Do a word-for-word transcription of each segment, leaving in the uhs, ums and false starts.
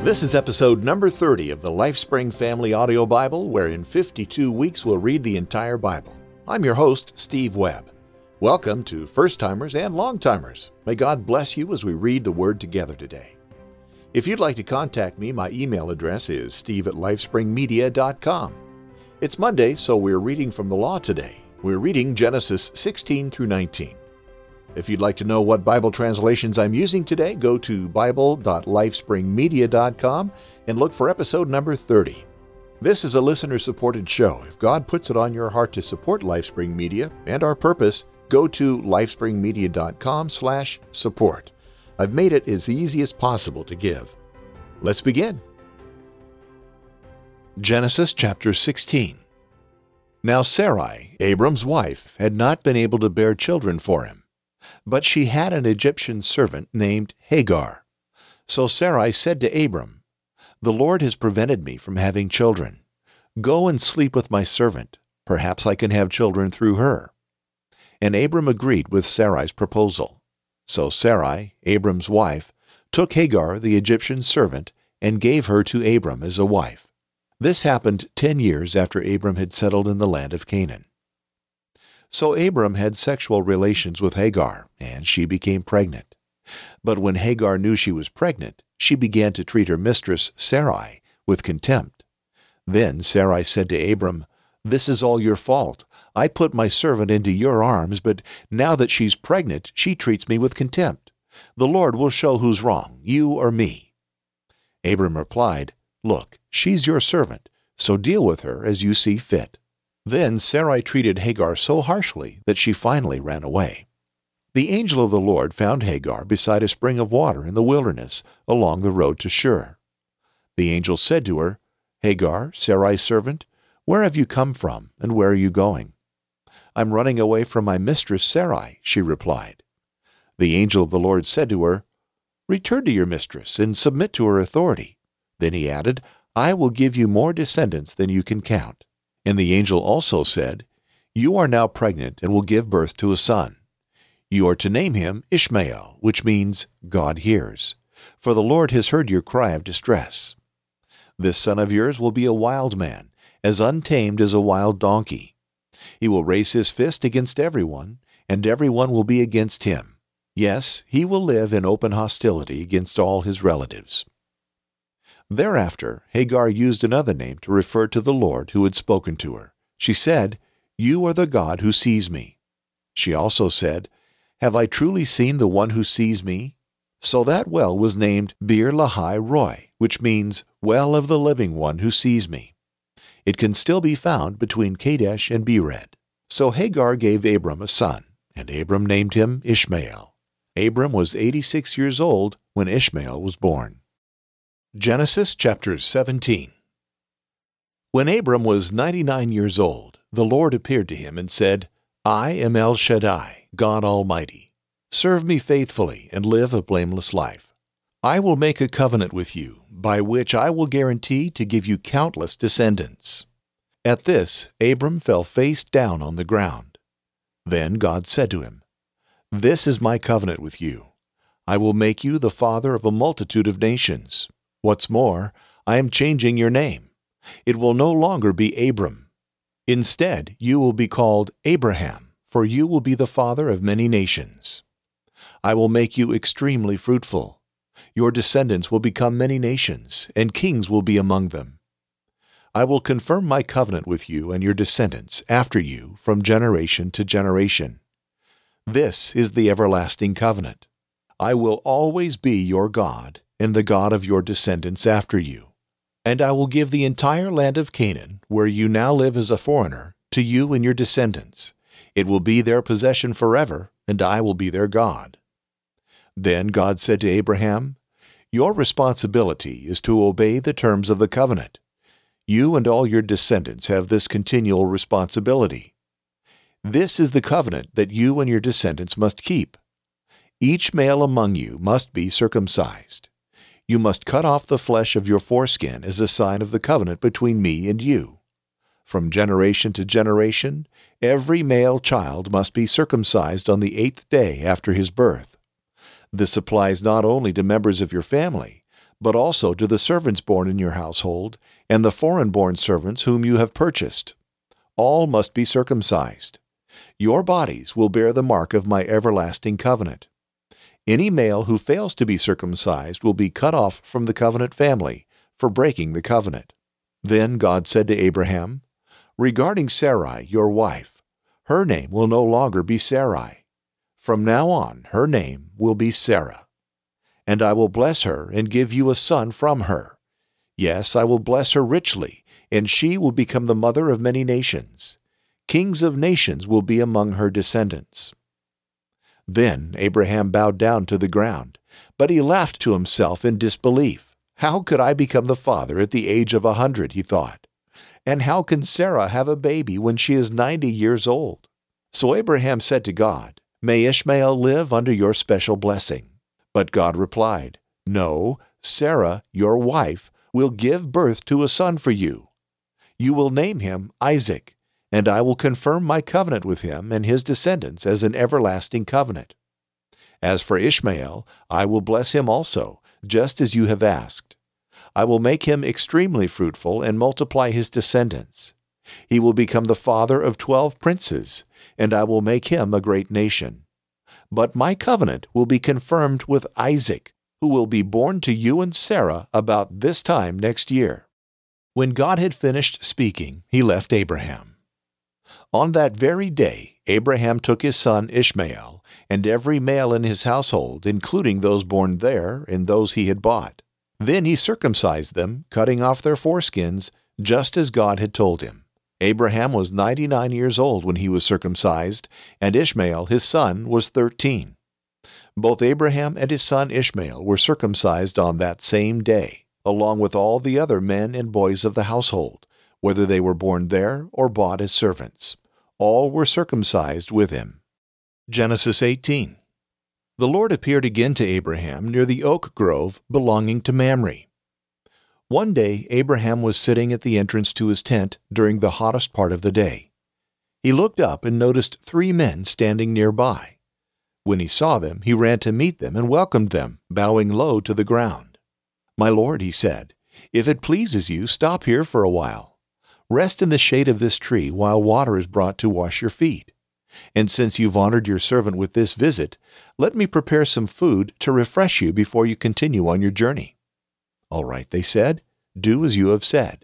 This is episode number thirty of the LifeSpring Family Audio Bible, where in fifty-two weeks we'll read the entire Bible. I'm your host, Steve Webb. Welcome to first-timers and long-timers. May God bless you as we read the Word together today. If you'd like to contact me, my email address is steve at lifespringmedia dot com. It's Monday, so we're reading from the Law today. We're reading Genesis sixteen through nineteen. If you'd like to know what Bible translations I'm using today, go to bible dot lifespringmedia dot com and look for episode number thirty. This is a listener-supported show. If God puts it on your heart to support LifeSpring Media and our purpose, go to lifespringmedia dot com slash support. I've made it as easy as possible to give. Let's begin. Genesis chapter sixteen. Now Sarai, Abram's wife, had not been able to bear children for him, but she had an Egyptian servant named Hagar. So Sarai said to Abram, "The Lord has prevented me from having children. Go and sleep with my servant. Perhaps I can have children through her." And Abram agreed with Sarai's proposal. So Sarai, Abram's wife, took Hagar, the Egyptian servant, and gave her to Abram as a wife. This happened ten years after Abram had settled in the land of Canaan. So Abram had sexual relations with Hagar, and she became pregnant. But when Hagar knew she was pregnant, she began to treat her mistress, Sarai, with contempt. Then Sarai said to Abram, "This is all your fault. I put my servant into your arms, but now that she's pregnant, she treats me with contempt. The Lord will show who's wrong, you or me." Abram replied, "Look, she's your servant, so deal with her as you see fit." Then Sarai treated Hagar so harshly that she finally ran away. The angel of the Lord found Hagar beside a spring of water in the wilderness along the road to Shur. The angel said to her, "Hagar, Sarai's servant, where have you come from and where are you going?" "I'm running away from my mistress Sarai," she replied. The angel of the Lord said to her, "Return to your mistress and submit to her authority." Then he added, "I will give you more descendants than you can count." And the angel also said, "You are now pregnant and will give birth to a son. You are to name him Ishmael, which means God hears, for the Lord has heard your cry of distress. This son of yours will be a wild man, as untamed as a wild donkey. He will raise his fist against everyone, and everyone will be against him. Yes, he will live in open hostility against all his relatives." Thereafter, Hagar used another name to refer to the Lord who had spoken to her. She said, "You are the God who sees me." She also said, "Have I truly seen the one who sees me?" So that well was named Beer Lahai Roi, which means Well of the Living One who sees me. It can still be found between Kadesh and Bered. So Hagar gave Abram a son, and Abram named him Ishmael. Abram was eighty-six years old when Ishmael was born. Genesis chapter seventeen. When Abram was ninety-nine years old, the Lord appeared to him and said, "I am El Shaddai, God Almighty. Serve me faithfully and live a blameless life. I will make a covenant with you, by which I will guarantee to give you countless descendants." At this, Abram fell face down on the ground. Then God said to him, "This is my covenant with you. I will make you the father of a multitude of nations. What's more, I am changing your name. It will no longer be Abram. Instead, you will be called Abraham, for you will be the father of many nations. I will make you extremely fruitful. Your descendants will become many nations, and kings will be among them. I will confirm my covenant with you and your descendants after you from generation to generation. This is the everlasting covenant. I will always be your God and the God of your descendants after you. And I will give the entire land of Canaan, where you now live as a foreigner, to you and your descendants. It will be their possession forever, and I will be their God." Then God said to Abraham, "Your responsibility is to obey the terms of the covenant. You and all your descendants have this continual responsibility. This is the covenant that you and your descendants must keep. Each male among you must be circumcised. You must cut off the flesh of your foreskin as a sign of the covenant between me and you. From generation to generation, every male child must be circumcised on the eighth day after his birth. This applies not only to members of your family, but also to the servants born in your household, and the foreign-born servants whom you have purchased. All must be circumcised. Your bodies will bear the mark of my everlasting covenant. Any male who fails to be circumcised will be cut off from the covenant family for breaking the covenant." Then God said to Abraham, "Regarding Sarai, your wife, her name will no longer be Sarai. From now on, her name will be Sarah. And I will bless her and give you a son from her. Yes, I will bless her richly, and she will become the mother of many nations. Kings of nations will be among her descendants." Then Abraham bowed down to the ground, but he laughed to himself in disbelief. "How could I become the father at the age of a hundred?" he thought. "And how can Sarah have a baby when she is ninety years old?" So Abraham said to God, "May Ishmael live under your special blessing." But God replied, "No, Sarah, your wife, will give birth to a son for you. You will name him Isaac, and I will confirm my covenant with him and his descendants as an everlasting covenant. As for Ishmael, I will bless him also, just as you have asked. I will make him extremely fruitful and multiply his descendants. He will become the father of twelve princes, and I will make him a great nation. But my covenant will be confirmed with Isaac, who will be born to you and Sarah about this time next year." When God had finished speaking, he left Abraham. On that very day, Abraham took his son Ishmael, and every male in his household, including those born there and those he had bought. Then he circumcised them, cutting off their foreskins, just as God had told him. Abraham was ninety-nine years old when he was circumcised, and Ishmael, his son, was thirteen. Both Abraham and his son Ishmael were circumcised on that same day, along with all the other men and boys of the household, whether they were born there or bought as servants. All were circumcised with him. Genesis eighteen. The Lord appeared again to Abraham near the oak grove belonging to Mamre. One day Abraham was sitting at the entrance to his tent during the hottest part of the day. He looked up and noticed three men standing nearby. When he saw them, he ran to meet them and welcomed them, bowing low to the ground. "My lord," he said, "if it pleases you, stop here for a while. Rest in the shade of this tree while water is brought to wash your feet. And since you've honored your servant with this visit, let me prepare some food to refresh you before you continue on your journey." "All right," they said, "do as you have said."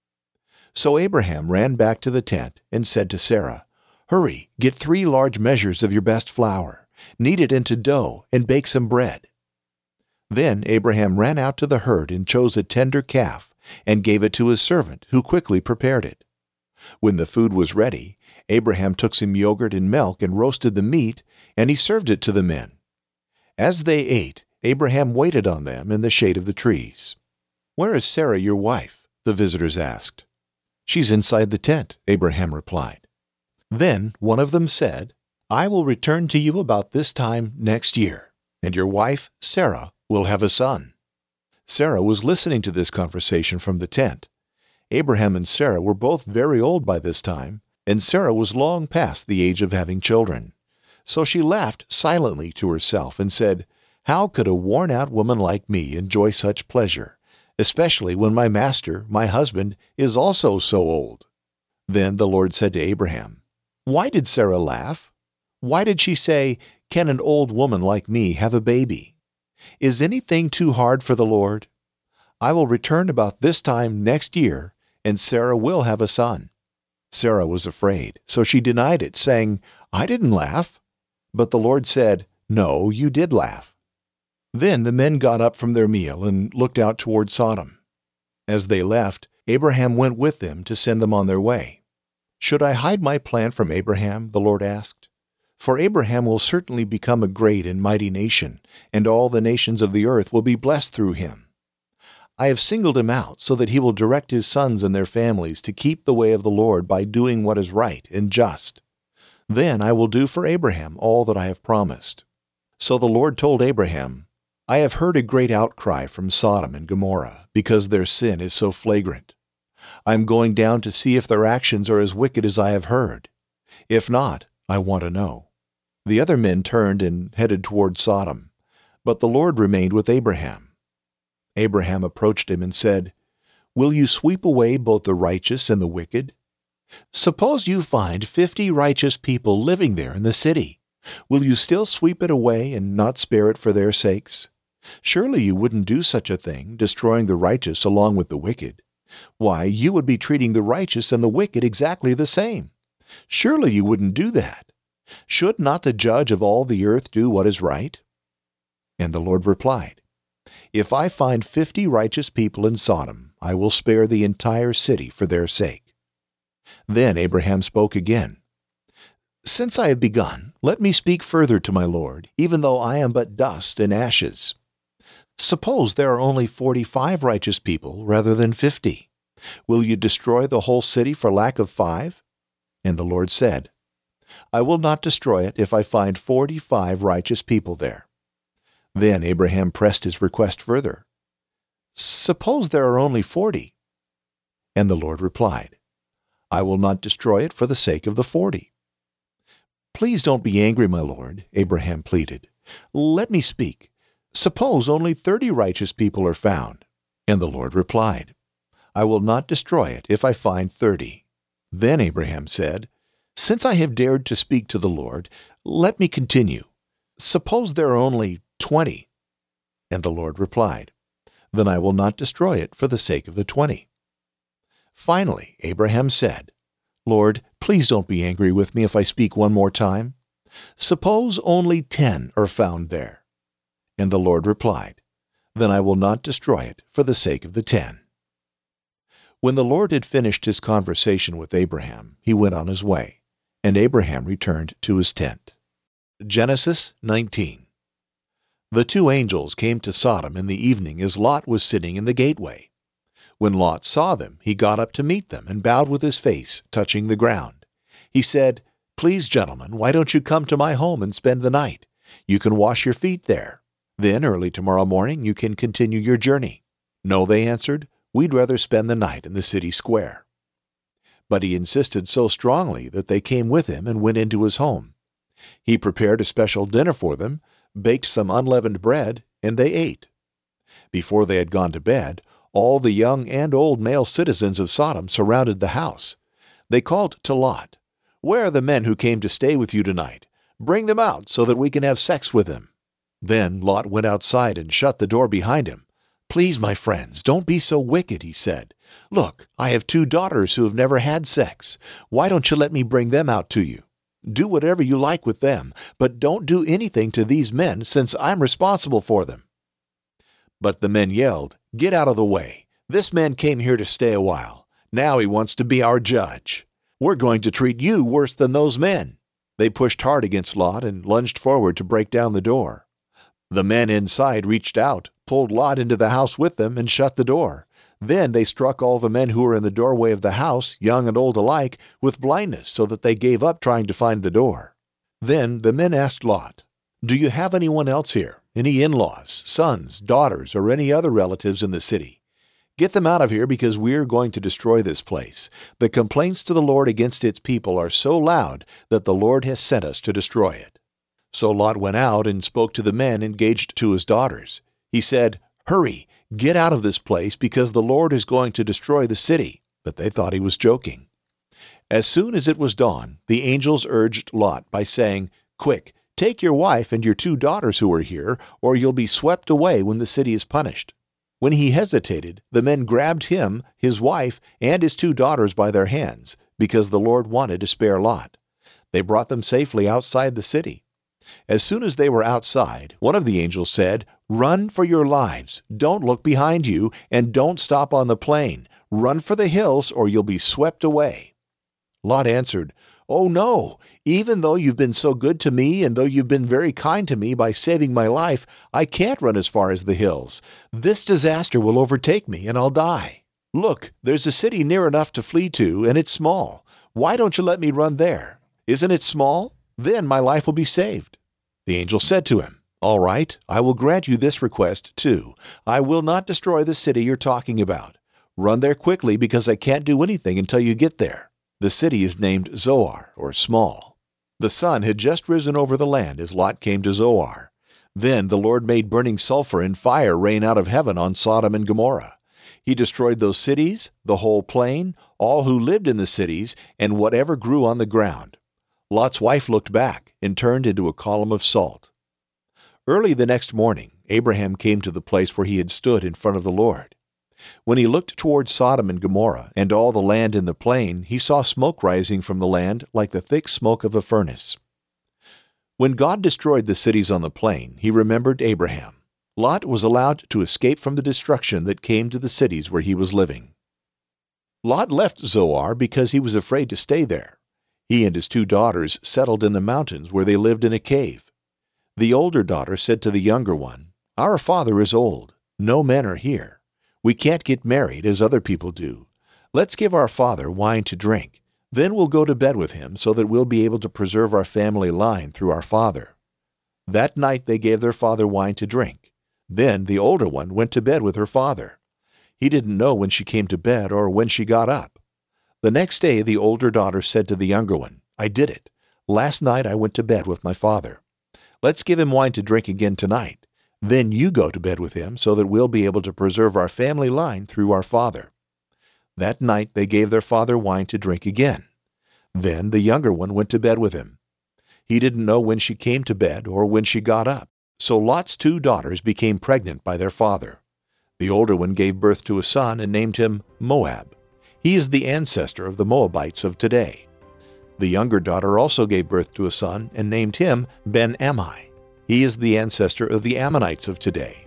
So Abraham ran back to the tent and said to Sarah, "Hurry, get three large measures of your best flour, knead it into dough, and bake some bread." Then Abraham ran out to the herd and chose a tender calf and gave it to his servant, who quickly prepared it. When the food was ready, Abraham took some yogurt and milk and roasted the meat, and he served it to the men. As they ate, Abraham waited on them in the shade of the trees. "Where is Sarah, your wife?" the visitors asked. "She's inside the tent," Abraham replied. Then one of them said, "I will return to you about this time next year, and your wife, Sarah, will have a son." Sarah was listening to this conversation from the tent. Abraham and Sarah were both very old by this time, and Sarah was long past the age of having children. So she laughed silently to herself and said, "How could a worn-out woman like me enjoy such pleasure, especially when my master, my husband, is also so old?" Then the Lord said to Abraham, "Why did Sarah laugh? Why did she say, 'Can an old woman like me have a baby?' Is anything too hard for the Lord? I will return about this time next year, and Sarah will have a son." Sarah was afraid, so she denied it, saying, "I didn't laugh." But the Lord said, "No, you did laugh." Then the men got up from their meal and looked out toward Sodom. As they left, Abraham went with them to send them on their way. "Should I hide my plan from Abraham?" the Lord asked. "For Abraham will certainly become a great and mighty nation, and all the nations of the earth will be blessed through him. I have singled him out so that he will direct his sons and their families to keep the way of the Lord by doing what is right and just. Then I will do for Abraham all that I have promised." So the Lord told Abraham, "I have heard a great outcry from Sodom and Gomorrah, because their sin is so flagrant. I am going down to see if their actions are as wicked as I have heard. If not, I want to know." The other men turned and headed toward Sodom, but the Lord remained with Abraham. Abraham approached him and said, "Will you sweep away both the righteous and the wicked? Suppose you find fifty righteous people living there in the city. Will you still sweep it away and not spare it for their sakes? Surely you wouldn't do such a thing, destroying the righteous along with the wicked. Why, you would be treating the righteous and the wicked exactly the same. Surely you wouldn't do that. Should not the judge of all the earth do what is right?" And the Lord replied, "If I find fifty righteous people in Sodom, I will spare the entire city for their sake." Then Abraham spoke again, "Since I have begun, let me speak further to my Lord, even though I am but dust and ashes. Suppose there are only forty-five righteous people rather than fifty. Will you destroy the whole city for lack of five?" And the Lord said, "I will not destroy it if I find forty-five righteous people there." Then Abraham pressed his request further. "Suppose there are only forty?" And the Lord replied, "I will not destroy it for the sake of the forty." "Please don't be angry, my Lord," Abraham pleaded. "Let me speak. Suppose only thirty righteous people are found." And the Lord replied, "I will not destroy it if I find thirty." Then Abraham said, "Since I have dared to speak to the Lord, let me continue. Suppose there are only twenty." And the Lord replied, "Then I will not destroy it for the sake of the twenty." Finally, Abraham said, "Lord, please don't be angry with me if I speak one more time. Suppose only ten are found there." And the Lord replied, "Then I will not destroy it for the sake of the ten." When the Lord had finished his conversation with Abraham, he went on his way, and Abraham returned to his tent. Genesis nineteen. The two angels came to Sodom in the evening as Lot was sitting in the gateway. When Lot saw them, he got up to meet them and bowed with his face, touching the ground. He said, "Please, gentlemen, why don't you come to my home and spend the night? You can wash your feet there. Then early tomorrow morning you can continue your journey." "No," they answered, "we'd rather spend the night in the city square." But he insisted so strongly that they came with him and went into his home. He prepared a special dinner for them, baked some unleavened bread, and they ate. Before they had gone to bed, all the young and old male citizens of Sodom surrounded the house. They called to Lot, "Where are the men who came to stay with you tonight? Bring them out so that we can have sex with them." Then Lot went outside and shut the door behind him. "Please, my friends, don't be so wicked," he said. "Look, I have two daughters who have never had sex. Why don't you let me bring them out to you? Do whatever you like with them, but don't do anything to these men since I'm responsible for them." But the men yelled, "Get out of the way. This man came here to stay a while. Now he wants to be our judge. We're going to treat you worse than those men." They pushed hard against Lot and lunged forward to break down the door. The men inside reached out, pulled Lot into the house with them, and shut the door. Then they struck all the men who were in the doorway of the house, young and old alike, with blindness so that they gave up trying to find the door. Then the men asked Lot, "Do you have anyone else here? Any in-laws, sons, daughters, or any other relatives in the city? Get them out of here because we're going to destroy this place. The complaints to the Lord against its people are so loud that the Lord has sent us to destroy it." So Lot went out and spoke to the men engaged to his daughters. He said, "Hurry, get out of this place because the Lord is going to destroy the city." But they thought he was joking. As soon as it was dawn, the angels urged Lot by saying, "Quick, take your wife and your two daughters who are here, or you'll be swept away when the city is punished." When he hesitated, the men grabbed him, his wife, and his two daughters by their hands, because the Lord wanted to spare Lot. They brought them safely outside the city. As soon as they were outside, one of the angels said, "Run for your lives. Don't look behind you, and don't stop on the plain. Run for the hills, or you'll be swept away." Lot answered, "Oh no! Even though you've been so good to me, and though you've been very kind to me by saving my life, I can't run as far as the hills. This disaster will overtake me, and I'll die. Look, there's a city near enough to flee to, and it's small. Why don't you let me run there? Isn't it small? Then my life will be saved." The angel said to him, "All right, I will grant you this request too. I will not destroy the city you're talking about. Run there quickly because I can't do anything until you get there." The city is named Zoar, or Small. The sun had just risen over the land as Lot came to Zoar. Then the Lord made burning sulfur and fire rain out of heaven on Sodom and Gomorrah. He destroyed those cities, the whole plain, all who lived in the cities, and whatever grew on the ground. Lot's wife looked back and turned into a column of salt. Early the next morning, Abraham came to the place where he had stood in front of the Lord. When he looked toward Sodom and Gomorrah and all the land in the plain, he saw smoke rising from the land like the thick smoke of a furnace. When God destroyed the cities on the plain, he remembered Abraham. Lot was allowed to escape from the destruction that came to the cities where he was living. Lot left Zoar because he was afraid to stay there. He and his two daughters settled in the mountains where they lived in a cave. The older daughter said to the younger one, "Our father is old. No men are here. We can't get married as other people do. Let's give our father wine to drink. Then we'll go to bed with him so that we'll be able to preserve our family line through our father." That night they gave their father wine to drink. Then the older one went to bed with her father. He didn't know when she came to bed or when she got up. The next day the older daughter said to the younger one, "I did it. Last night I went to bed with my father. Let's give him wine to drink again tonight. Then you go to bed with him so that we'll be able to preserve our family line through our father." That night they gave their father wine to drink again. Then the younger one went to bed with him. He didn't know when she came to bed or when she got up, so Lot's two daughters became pregnant by their father. The older one gave birth to a son and named him Moab. He is the ancestor of the Moabites of today. The younger daughter also gave birth to a son and named him Ben-Ammi. He is the ancestor of the Ammonites of today.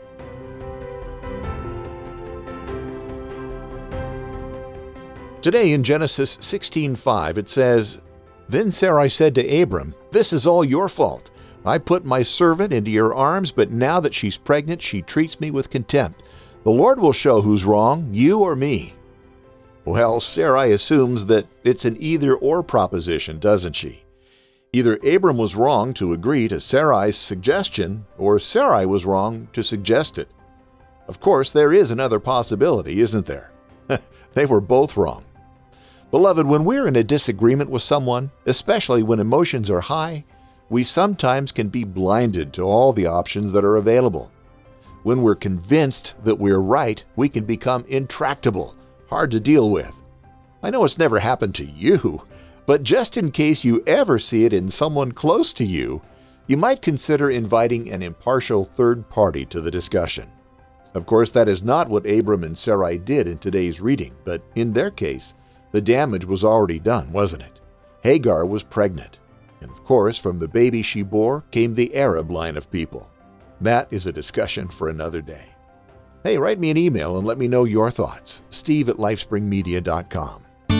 Today in Genesis sixteen five it says, "Then Sarai said to Abram, 'This is all your fault. I put my servant into your arms, but now that she's pregnant, she treats me with contempt. The Lord will show who's wrong, you or me.'" Well, Sarai assumes that it's an either-or proposition, doesn't she? Either Abram was wrong to agree to Sarai's suggestion, or Sarai was wrong to suggest it. Of course, there is another possibility, isn't there? They were both wrong. Beloved, when we're in a disagreement with someone, especially when emotions are high, we sometimes can be blinded to all the options that are available. When we're convinced that we're right, we can become intractable, hard to deal with. I know it's never happened to you, but just in case you ever see it in someone close to you, you might consider inviting an impartial third party to the discussion. Of course, that is not what Abram and Sarai did in today's reading, but in their case, the damage was already done, wasn't it? Hagar was pregnant, and of course, from the baby she bore came the Arab line of people. That is a discussion for another day. Hey, write me an email and let me know your thoughts. Steve at lifespring media dot com.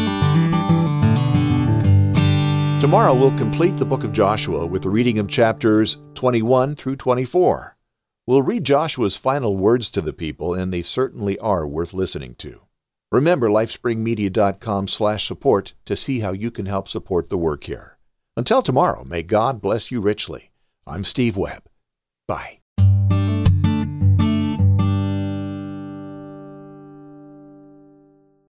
Tomorrow we'll complete the book of Joshua with the reading of chapters twenty-one through twenty-four. We'll read Joshua's final words to the people, and they certainly are worth listening to. Remember lifespring media dot com slash support to see how you can help support the work here. Until tomorrow, may God bless you richly. I'm Steve Webb. Bye.